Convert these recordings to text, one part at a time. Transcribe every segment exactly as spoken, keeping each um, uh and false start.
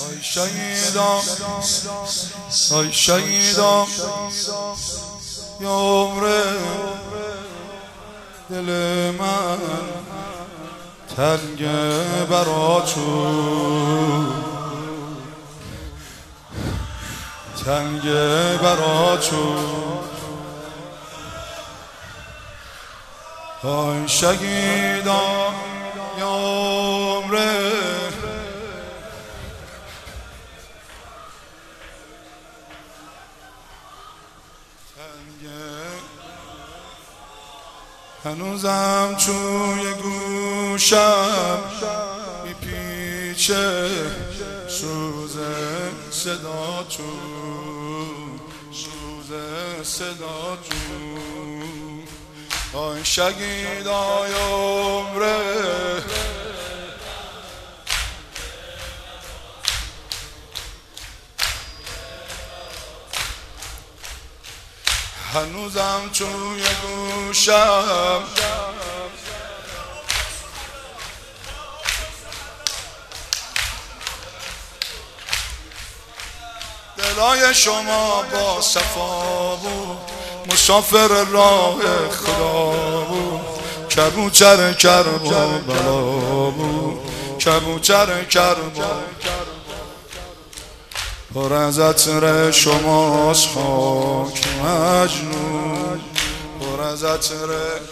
آی شهیدم آی شهیدم یا عمر دل من تنگ برا تو تنگ برا تو آی شهیدم یا عمر هنوزم توی گوشم میپیچه سوز صدا تو سوز صدا تو آی شهیدای عمره هنوزم توی گوشم دلای شما با صفا بود مسافر راه خدا بود کبوتر کرب و بلا بود کبوتر کرب و پر از عطر شماست خاک مجنون پر از عطر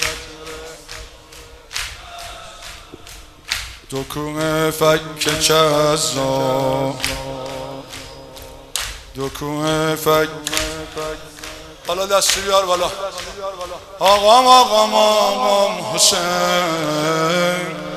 دکون فک کذاب دکون فک حالا دستی بیار بالا آقام آقام آقام حسین